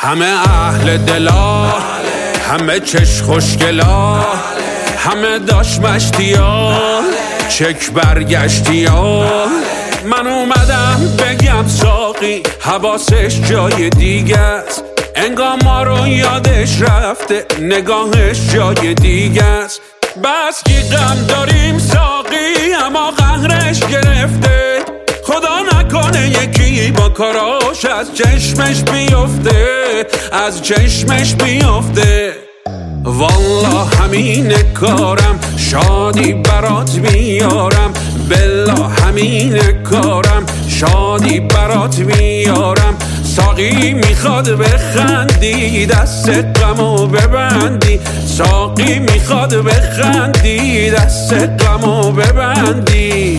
همه اهل دلا، همه چش خوشگلا، همه داش مشتیا، چک برگشتیا. من اومدم بگم ساقی حواسش جای دیگه است، انگار ما رو یادش رفته نگاهش جای دیگه است. بس کی غم داریم ساقی اما قهرش گرفته، خدا نکنه یکی با کاراش از چشمش بیفته، از چشمش بیفته. والله همین کارم، شادی برات میارم، بالله همین کارم، شادی برات میارم. ساقی میخواد بخندی دست غمو ببندی، ساقی میخواد بخندی دست غمو ببندی.